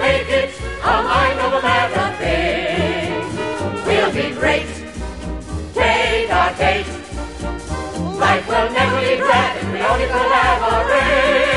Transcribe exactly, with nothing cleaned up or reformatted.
make it our mind over matter thing. We'll be great, take our date. Life will never be dread if we only collaborate.